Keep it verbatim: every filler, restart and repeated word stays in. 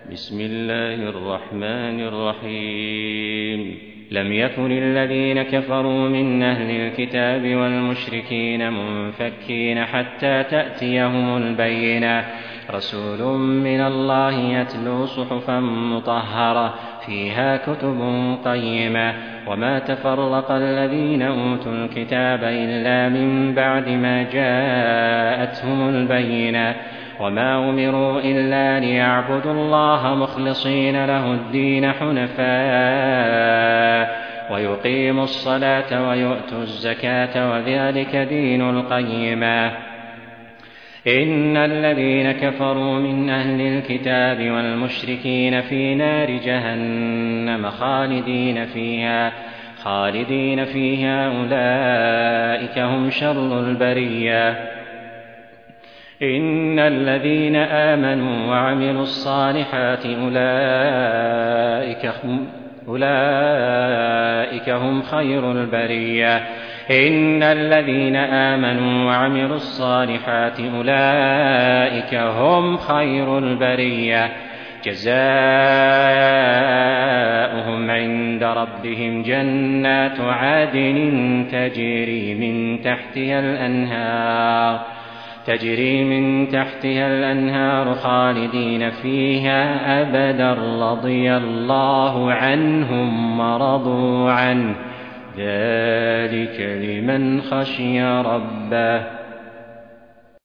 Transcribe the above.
بسم الله الرحمن الرحيم لم يكن الذين كفروا من أهل الكتاب والمشركين منفكين حتى تأتيهم البينة رسول من الله يتلو صحفا مطهرة فيها كتب قيمة وما تفرق الذين أوتوا الكتاب إلا من بعد ما جاءتهم البينة وما أمروا إلا ليعبدوا الله مخلصين له الدين حنفاء ويقيموا الصلاة ويؤتوا الزكاة وذلك دين القيمة إن الذين كفروا من أهل الكتاب والمشركين في نار جهنم خالدين فيها خالدين فيها أولئك هم شر البرية إن الذين آمنوا وعملوا الصالحات أولئك هم, أولئك هم خير البرية إن الذين آمنوا وعملوا الصالحات أولئك هم خير البرية جزاؤهم عند ربهم جنات عدن تجري من تحتها الأنهار تجري من تحتها الأنهار خالدين فيها أبدا رضي الله عنهم ورضوا عنه ذلك لمن خشي ربه